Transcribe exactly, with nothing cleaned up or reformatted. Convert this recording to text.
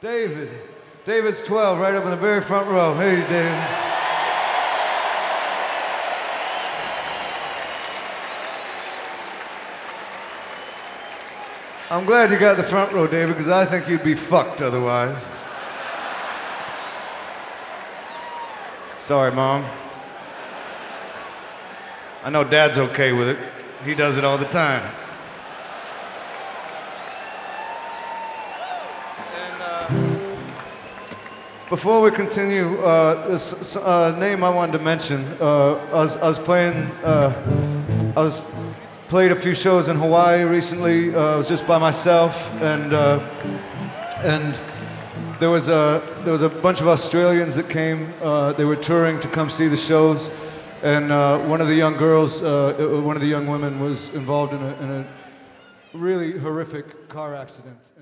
David. David's twelve, right up in the very front row. Hey, David. I'm glad you got the front row, David, because I think you'd be fucked otherwise. Sorry, Mom. I know Dad's okay with it. He does it all the time. And, uh, before we continue, uh, this uh, name I wanted to mention. Uh, I, was, I was playing. Uh, I was played a few shows in Hawaii recently. Uh, I was just by myself, and uh, and there was a there was a bunch of Australians that came. Uh, they were touring to come see the shows. And uh, one of the young girls, uh, one of the young women was involved in a, in a really horrific car accident.